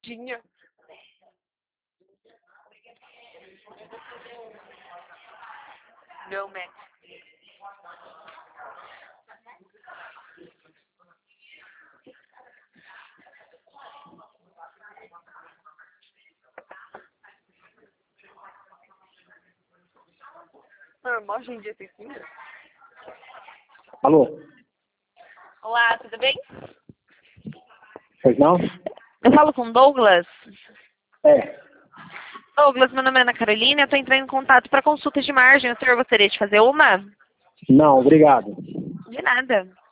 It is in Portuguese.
Tinha. Meu Mac. Normal, hoje em dia tem sim. Alô? Olá, tudo bem? Pois não? Eu falo com o Douglas. É. Douglas, meu nome é Ana Carolina, eu estou entrando em contato para consulta de margem. O senhor gostaria de fazer uma? Não, obrigado. De nada.